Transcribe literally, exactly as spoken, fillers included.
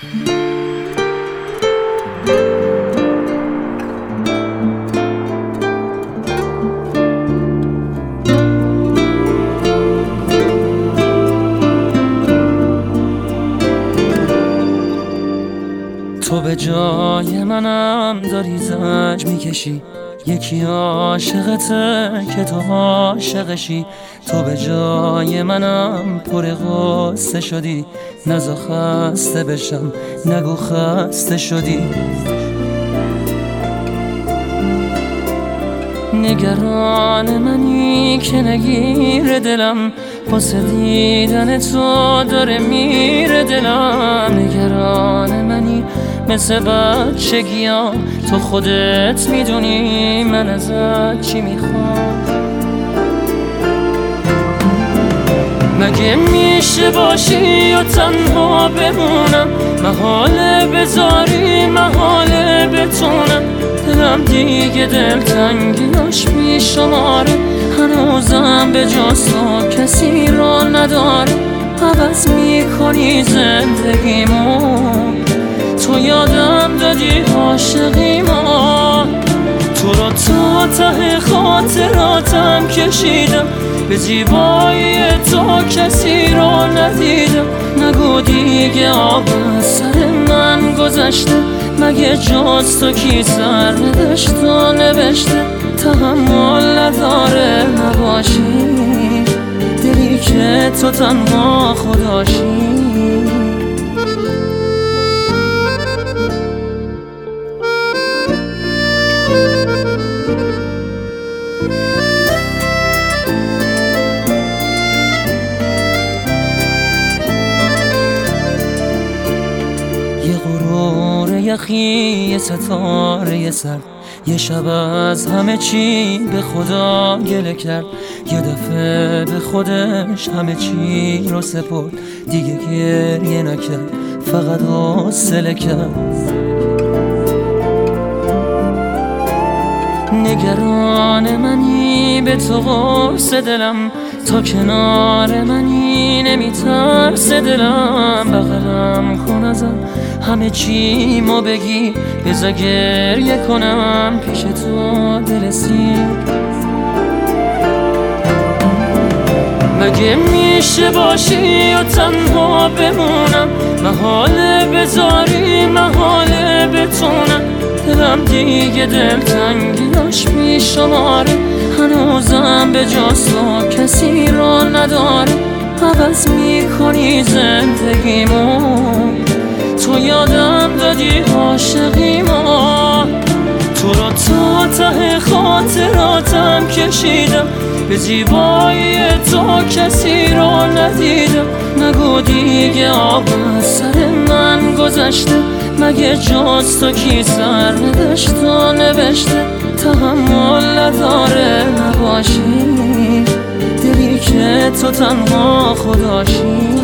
تو به جای منم داری زنج میکشی، یکی عاشقته که تو عاشقشی. تو به جای منم پر غصه شدی، نزا خسته بشم نگو خسته شدی. نگران منی که نگیر دلم، واسه دیدن تو داره میره دلم. نگران منی مثل بچگیام، تو خودت میدونی من ازت چی میخوام. مگه میشه باشی و تنها بمونم، محاله بذاری محاله بتونم. دلم دیگه دلتنگیاش میشماره، هنوزم به جز تو کسی را نداره. عوض میکنی زندگیمو، تو یادم دادی عاشقیمو. تو رو تا ته خاطراتم کشیدم، به زیبایی تو کسی رو ندیدم. نگو دیگه آب از سر من گذشته، مگه جز تو کی سر نوشت و نوشته. تحمل نداره نباشی، دلی که تو تنها خداشی. یه غرور یخی، یه ستاره یه سر، یه شب از همه چی به خدا گله کرد. یه دفعه به خودش همه چی رو سپرد، دیگه گریه نکرد فقط حوصله کرد. نگران منی به تو قرص دلم، تا کنار منی نمیترس دلم. بغلم کن ازم همه چی مو بگی، بذار گریه کنم پیش تو دل سیر. مگه میشه باشی و تنها بمونم، محاله بذاری محاله بتونم. دلم دیگه دلتنگیاش میشماره، هنوزم به جز تو کسی را نداره. عوض میکنی زندگیمو، تو یادم دادی عاشقیمو. تو رو تا ته خاطراتم کشیدم، به زیبایی تو کسی رو ندیدم. نگو دیگه آب از سر من گذشته، مگه جز تو کی سر نوشت و نوشته. تحمل نداره نباشی، دلی که تو تنها خداشی.